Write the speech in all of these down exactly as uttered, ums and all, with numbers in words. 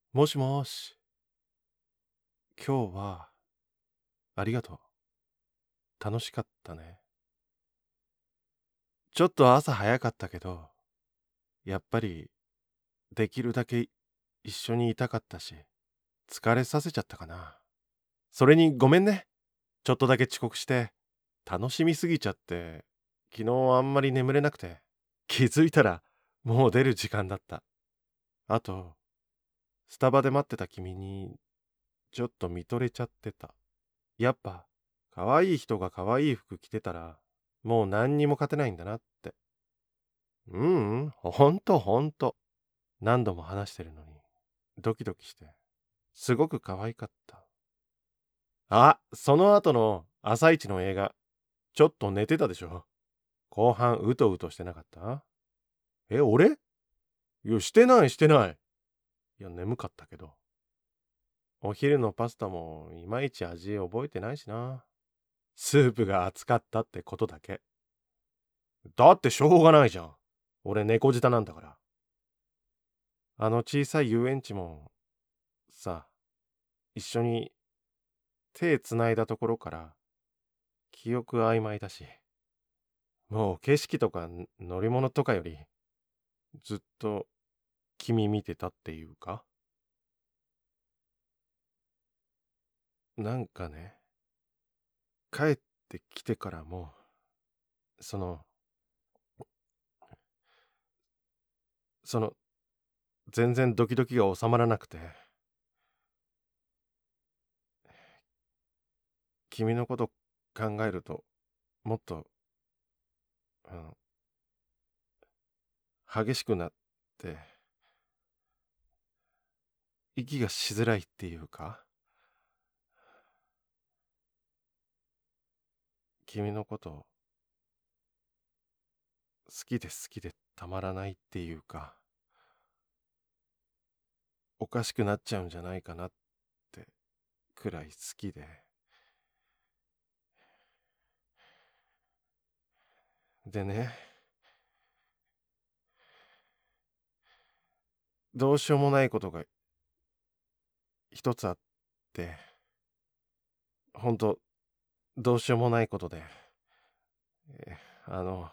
もしもし、今日はありがとう。楽しかったね。ちょっと朝早かったけど、やっぱりできるだけ一緒にいたかったし、疲れさせちゃったかな。それにごめんね。ちょっとだけ遅刻して、楽しみすぎちゃって、昨日あんまり眠れなくて、気づいたらもう出る時間だった。あと、スタバで待ってた君にちょっと見とれちゃってた。やっぱ、可愛い人が可愛い服着てたら、もう何にも勝てないんだなって。うん、うん、ほんとほんと。何度も話してるのに、ドキドキして、すごく可愛かった。あ、その後の朝一の映画、ちょっと寝てたでしょ。後半うとうとしてなかった？え、俺？いや、してないしてない。いや、眠かったけど。お昼のパスタもいまいち味覚えてないしな。スープが熱かったってことだけ。だってしょうがないじゃん。俺猫舌なんだから。あの小さい遊園地も、さ、一緒に手つないだところから記憶曖昧だし、もう景色とか乗り物とかよりずっと君見てたっていうか、なんかね、帰ってきてからも、その、その、全然ドキドキが収まらなくて、君のこと考えると、もっと、あの、激しくなって、息がしづらいっていうか、君のこと好きで好きでたまらないっていうか、おかしくなっちゃうんじゃないかなってくらい好きで。でね、どうしようもないことが一つあって、ほんと、どうしようもないことで、えあの、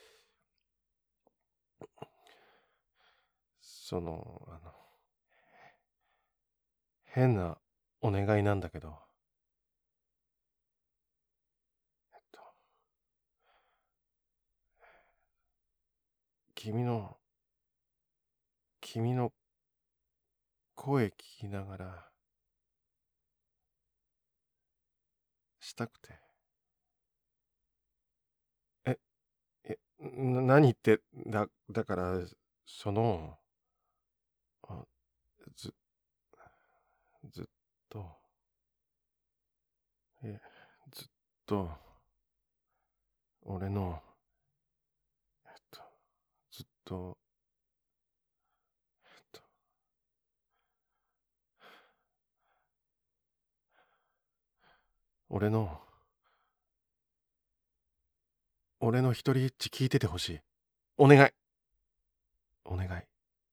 その、あの、変なお願いなんだけど、えっと、君の、君の声聞きながら、したくて。え、え、な、何言って、だ、だから、その、あず、ずっと、え、ずっと、俺の、えっと、ずっと、えっと、俺の、俺の一人エッチ聞いててほしい。お願い。お願い。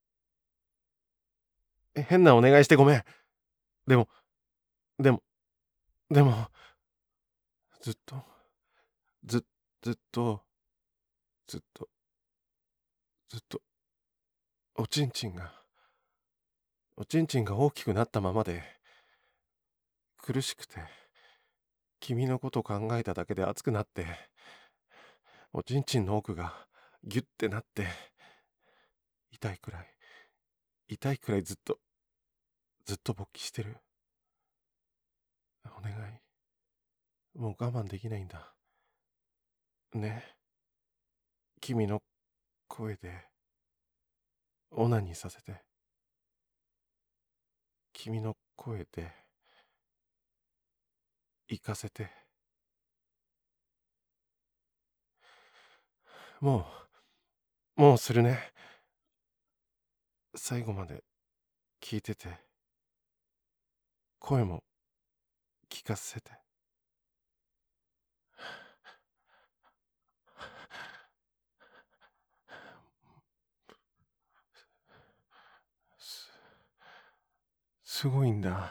え、変なお願いしてごめん。でも、でも、でも、ずっと、ず、ずっと、ずっと、ずっと、おちんちんが、おちんちんが大きくなったままで、苦しくて、君のこと考えただけで熱くなって、おちんちんの奥がギュッてなって、痛いくらい、痛いくらいずっと、ずっと勃起してる。お願い。もう我慢できないんだ。ね。君の声で、オナニーさせて。君の声で、行かせて。もう、もうするね。最後まで聞いてて、声も聞かせて。 すごいんだ。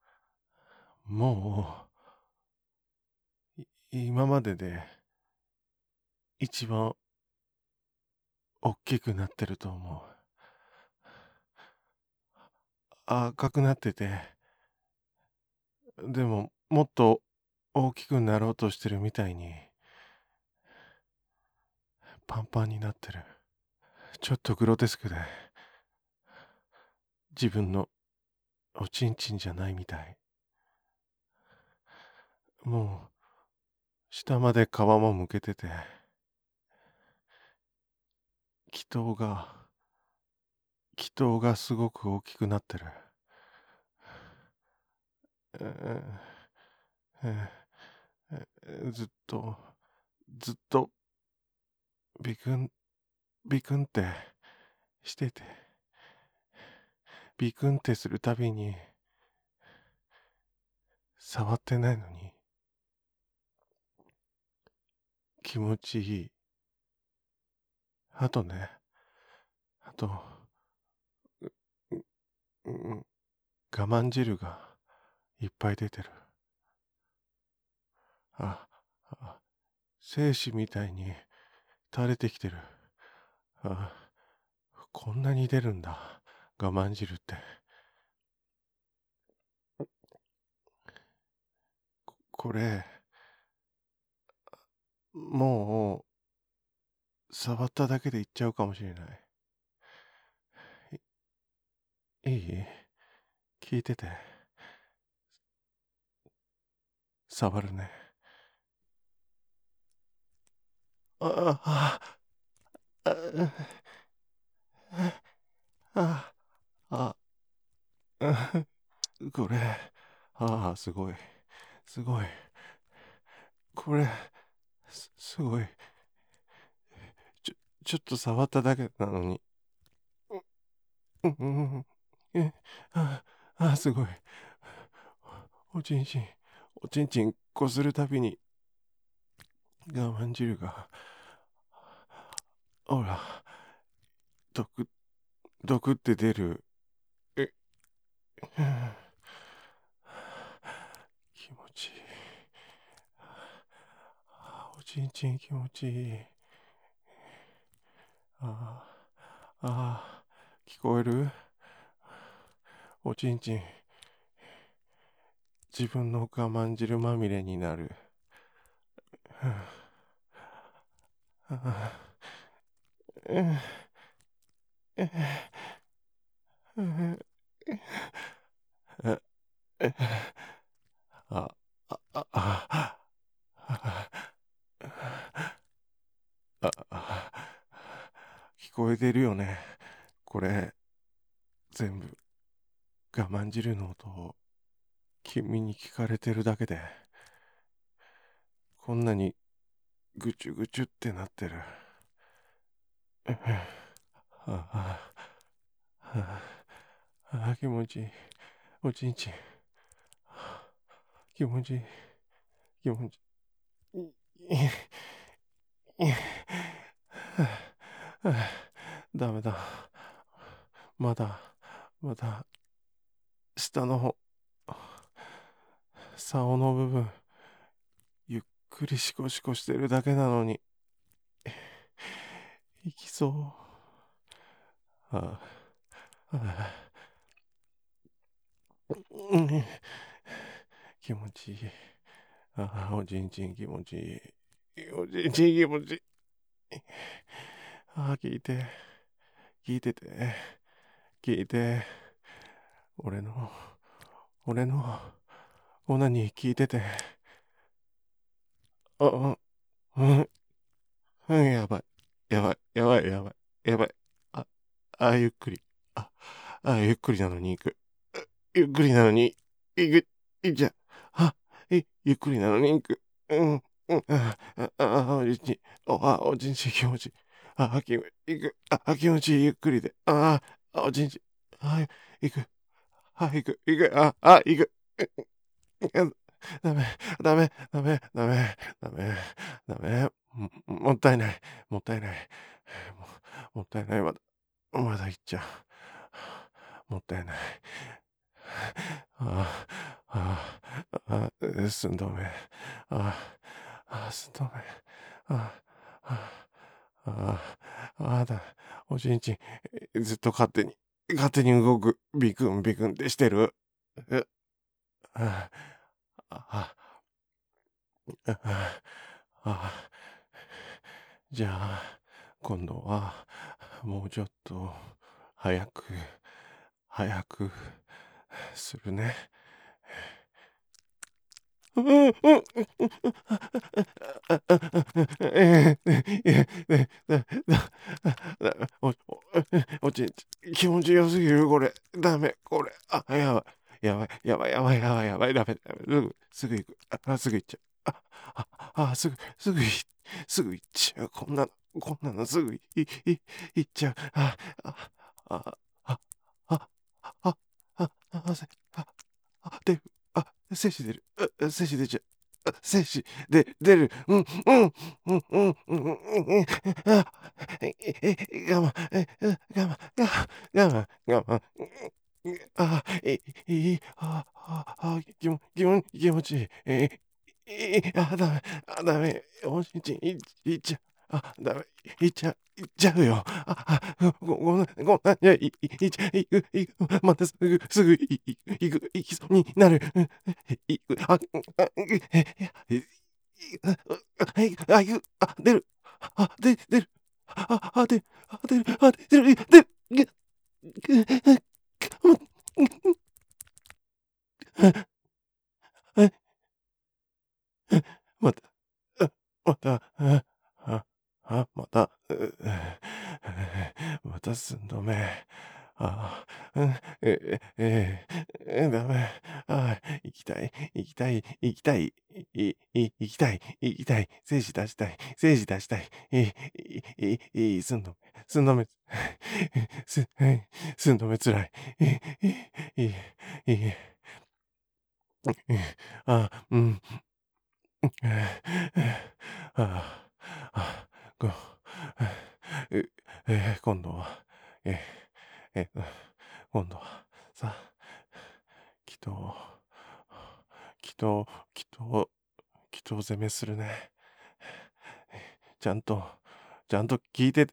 もう、い今までで一番大きくなってると思う。赤くなってて、でももっと大きくなろうとしてるみたいにパンパンになってる。ちょっとグロテスクで、自分のおちんちんじゃないみたい。もう下まで皮もむけてて、気筒が、気筒がすごく大きくなってる。えーえーえーずっと、ずっとビクン、ビクンってしてて、ビクンってするたびに、触ってないのに、気持ちいい。あとね、あと、ううん、我慢汁がいっぱい出てる。あ、あ、精子みたいに垂れてきてる。あ、こんなに出るんだ。我慢汁って。ここれ、もう、触っただけでいっちゃうかもしれない。いいい聞いてて。触るね。あ、あ、あ、あ、あ、あ、これ、ああ、すごい。すごい。これ、す、すごい。ちょ、ちょっと触っただけなのに。うん、うん、え、あ、あ、すごい。おちんちん、おちんちんこするたびに我慢汁が、ほら、毒、毒って出る。え、気持ちいい。おちんちん気持ちいい。ああ、ああ、聞こえる？おちんちん、自分の我慢汁まみれになる。あ、あ、あ、あ、あ、聞こえてるよね。これ、全部、我慢汁の音を君に聞かれてるだけで、こんなにぐちゅぐちゅってなってる。ああ、ああ、気持ちいい。おちんちん。気持ちいい。気持ちいい。ダメだ。まだ、まだ、下の方、竿の部分、ゆっくりシコシコしてるだけなのに、いきそう。ああ、あうん、気持ちいい。ああ、おちんちん気持ちいい。おちんちん気持ちいい。ああ、聞いて、聞いてて、聞いて、俺の、俺の、オナニー聞いてて、あ、うん、うん、やばい、やばい、やばい、やばい、やばい。あ、あ、ゆっくり。あ、あ、ゆっくりなのに行く。ゆっくりなのに、行く、いっちゃう。あ、い、ゆっくりなのに行く。うん、うん、あ、あ、あ、おじんちん、お、あ、おじんちん気持ちいい。あ、気持ちいい、行く。あ、気持ちいい、ゆっくりで。あ、あ、おじんちん、あ、行く。あ、行く、行く、あ、あ、行く。ダメ、ダメ、ダメ、ダメ、ダメ、ダメ、も、もったいない、もったいない、も、もったいない、まだ、まだ行っちゃう。もったいない。 ああ、ああ、寸止め。ああ、寸止め。ああ、ああ、あだ、おちんちん、ずっと勝手に、勝手に動く。ビクンビクンってしてる。え、ああ、ああ、あじゃあ、今度は、もうちょっと、早く、早く、するね。うんうんうんうんえええだだだおおおちんち気持ちよすぎるこれダメこれあやばいやばいやばいやばいやばいやばいダメダメすぐすぐ行くあすぐ行っちゃうあああすぐすぐいすぐ行っちゃうこんなのこんなのすぐいいい行っちゃうああああああああせああ出るあ精子出るあ精子出ちゃう精子で出る。うん、うん、うん、うん、うん、うん、うん、あ、え、え、え我慢、え、我慢、我慢、我慢、あ、え、いあ、あ、あ、気も、気も、気持ちいい。え、え、あ、ダメ、あ、ダメ、おちんちん、い、いっちゃう。あ、ダメ、いっちゃう、いっちゃうよ。あ、あ、ご、ごめん、ごめん、いや、い、い、いっちゃう、いく、いく、またすぐ、すぐ、い、い、いく、いきそうになる。いく、あ、あ、え、え、はい、あ、ゆ、あ、出る。あ、で、出る。あ、あ、出る。あ、出る。あ、出る。出る。ぐ、ぐ、ぐ、また、あまた、あ、あ、あ、また、うまた寸止め。あ、うん、え、え、え、ダメ。あ、行きたい、行きたい、行きたい、い、い、行きたい、行きたい、精子出したい、精子出したい、い、い、い、い、寸止め、寸止め、す、寸止めつらい。い、い、い、い、あ、うん、えー、ああ、こええー、今度は、えー、えー、今度は、さ、祈祷、祈祷、祈祷、祈祷攻めするね。ちゃんと、ちゃんと聞いてて、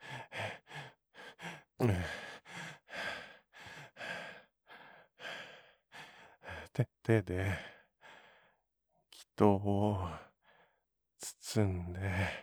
手、手で、祈祷を包んで、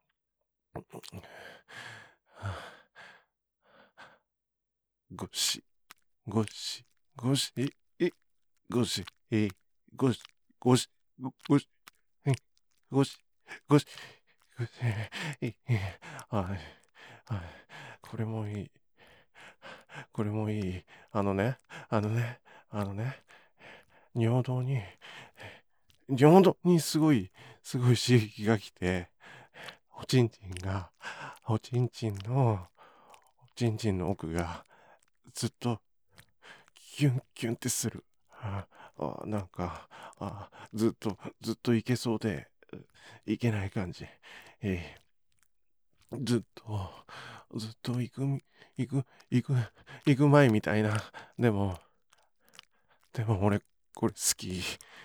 ごし、ごし、ごし、い、ごし、い、ごし、ごし、ごし、ごし、ごし、ごし、い、い、はい、はい、これもいい、これもいい、あのね、あのね、あのね、尿道に、尿道にすごい、すごい刺激が来て、おちんちんが、おちんちんの、おちんちんの奥が、ずっと、キュンキュンってする。ああなんかあずっとずっといけそうでいけない感じ、えーずっとずっと行く行く行く行く前みたいなでもでも俺これ好き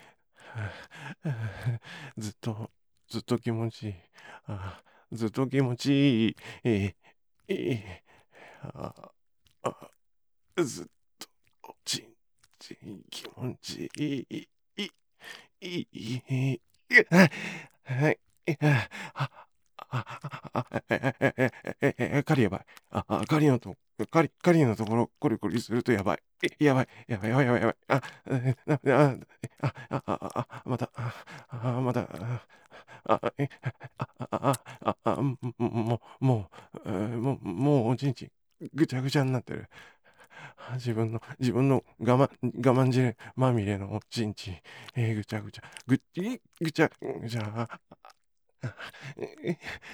ずっとずっと気持ちいいあずっと気持ちいいえーえーああずっとちんちん気持ちいいいいいい、いい、はい、あ、あ、あ、え、え、え、狩りやばい。あ、あ、狩りのと、狩り、狩りのところ、コリコリするとやばい。え、やばい、やばい、やばい、やばい、やばい。あ、え、あ、あ、あ、あ、あ、また、あ、あ、また、あ、あ、え、あ、あ、あ、あ、あ、もう、もう、もう、もう、もう、おちんちん、ぐちゃぐちゃになってる。自分の、自分の我慢、我慢汁まみれのおちんちん、えー、ぐちゃぐちゃ、ぐっ、いぐちゃ、ぐちゃ、え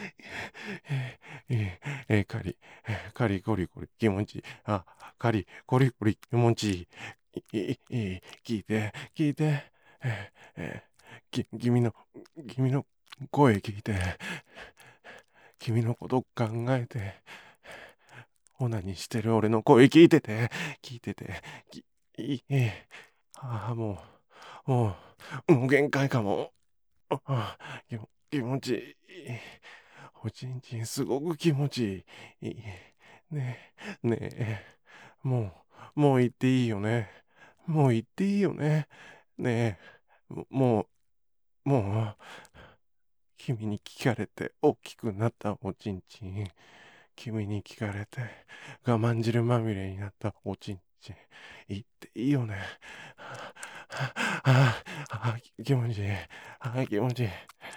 ー、えー、カリ、カリコリコリ気持ちいい。あ、カリコリコリ気持ちいい。いい、いい、聞いて、聞いて、えー、えー、き、君の、君の声聞いて、君のこと考えて、オナニーしてる俺の声聞いてて、聞いてて、きいいえ。ああ、もう、もう、もう限界かも。ああ、気も気持ちいい。おちんちんすごく気持ちいい。いいねえ、ねえ、もう、もう行っていいよね。もう行っていいよね。ねえ、ももう、もう、君に聞かれて大きくなったおちんちん。君に聞かれて我慢汁まみれになったおちんちん。言っていいよね。はあ、はあ、はあ、気持ちいい。はあ、気持ちいい。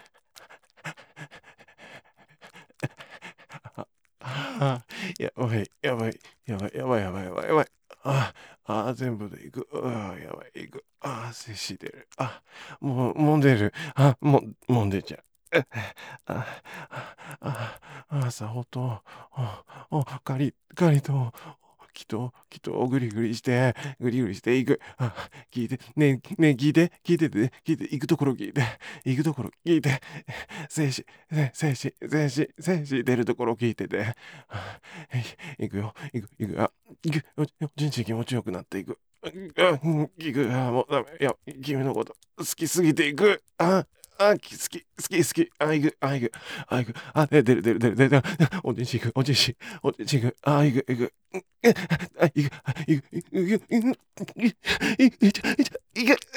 ああ、やばい、やばい、やばい、やばい、やばい、やばい、やばい。ああ、全部でいく。ああ、やばい、いく。ああ、摂氏出る。あ、もう、もんでる。あ、もう、もんでちゃう。ああ、ああ、さほと、ああ、ガリ、ガリと、きっと、きっと、ぐりぐりして、ぐりぐりしていく。あ、聞いて、ねえ、ねえ、聞いて、聞いてて、聞いて、行くところ聞いて、行くところ聞いて、静止、静止、静止、静止出るところ聞いてて、はあ、行くよ、行く、行く、あ、行く、お人生気持ちよくなっていく。あ、行く、あ、もうダメ、いや、君のこと好きすぎていく。あ、あ、好き、好き、好き、あ、行く、あ、行く、あ、行く、あ、出る、出る、出る、出る、出る、おじいち行く、おじいち、おじいち行く、あ、行く、行く、あ、行く、行く、行く、行く、行く、行く、行く、行く、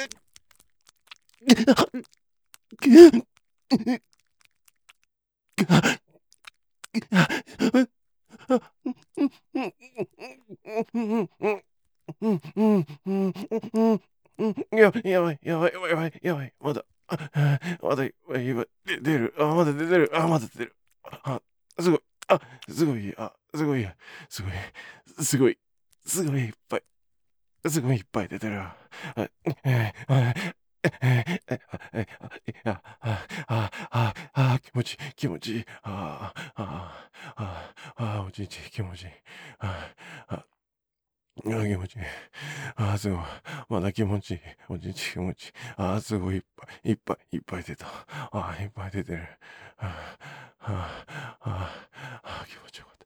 やばい、やばい、やばい、やばい、やばい、やばい、まだ、あまだ、やばい、で出る、あ、まだ出てる、あ、まだ出る、あ、すごい、あ、すごい、あ、すごい、すごい、すごい、すごいいっぱい、すごいいっぱい出てる。あ、えー、あ、えー、え、あ、あ、あ、あ、あ、気持ちいい、気持ちいい。あ、あ、あ、あ、おちんちん気持ちいい。あ、あ、あ、気持ちいい。あ、すごい。まだ気持ちいい。おちんちん気持ちいい。あ、すごいいっぱい、いっぱい、いっぱい出た。あ、いっぱい出てる。あ、あ、あ、あ、気持ちよかった。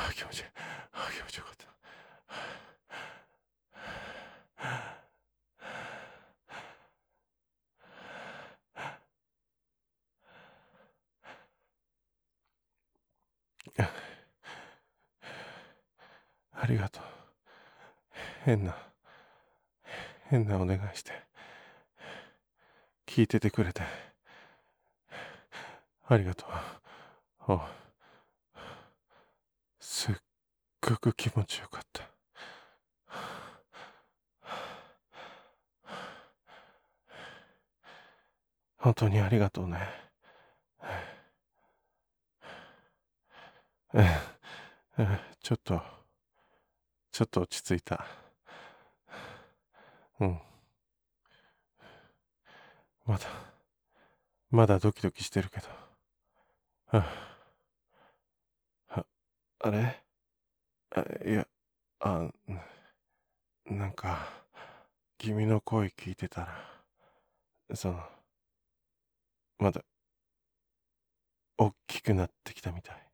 あ、気持ちいい。あ、気持ちよかった。ありがとう。変な、変なお願いして。聞いててくれて。ありがとう。おすっごく気持ちよかった。本当にありがとうね。ちょっと、ちょっと落ち着いた。うん。まだ、まだドキドキしてるけど。はあ、あれあいや、あ、なんか、君の声聞いてたら、その、まだ、大きくなってきたみたい。